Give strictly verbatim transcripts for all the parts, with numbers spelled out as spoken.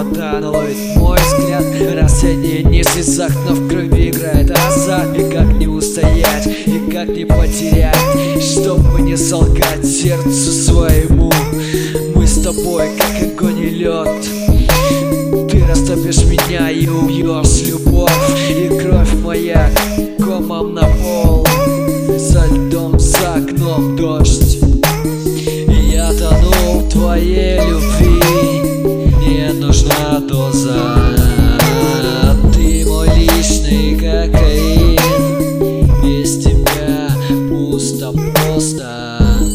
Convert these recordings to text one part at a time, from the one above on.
вода, но ловит мой взгляд. Расценение не в слезах, но в крови играет азарт. И как не устоять, и как не потерять, чтобы не солгать сердцу своему. Мы с тобой, как огонь и лед. Ты растопишь меня и убьешь любовь. И кровь моя комом на пол, за льдом, за окном дождь. И я тону в твоей любви. Мне нужна доза. Ты мой личный кокаин. Без тебя пусто просто.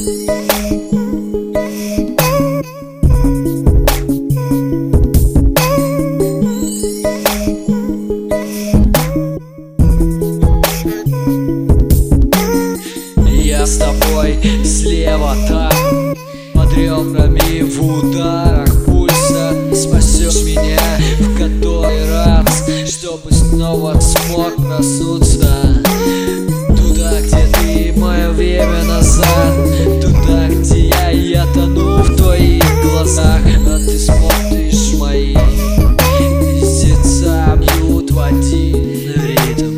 Я с тобой слева там, под ребрами в ударах пульса. Спасешь меня в который раз, чтобы снова смог проснуться. Туда, где ты, мое время назад. Туда, где я, я тону в твоих глазах. А ты смотришь мои сердца бьют в один ритм.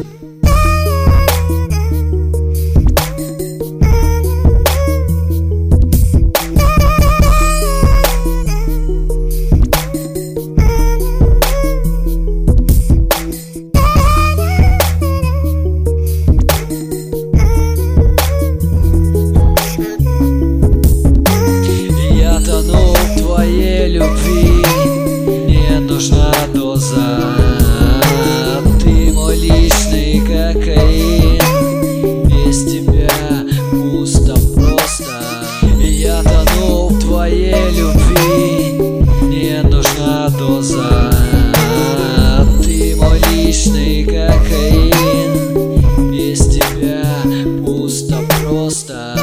Любви мне нужна доза. Ты мой личный кокаин. Без тебя пусто просто. Я тону в твоей любви. Мне нужна доза. Ты мой личный кокаин. Без тебя пусто просто.